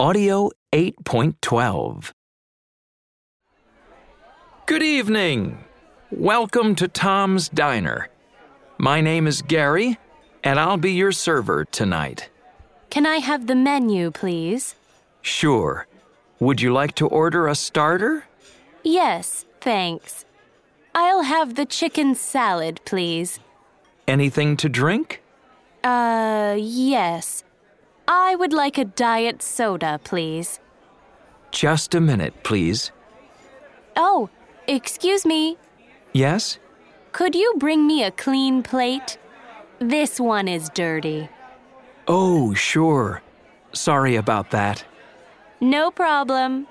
Audio 8.12. Good evening. Welcome to Tom's Diner. My name is Gary, and I'll be your server tonight. Can I have the menu, please? Sure. Would you like to order a starter? Yes, thanks. I'll have the chicken salad, please. Anything to drink? Yes. I would like a diet soda, please. Just a minute, please. Oh, excuse me. Yes? Could you bring me a clean plate? This one is dirty. Oh, sure. Sorry about that. No problem.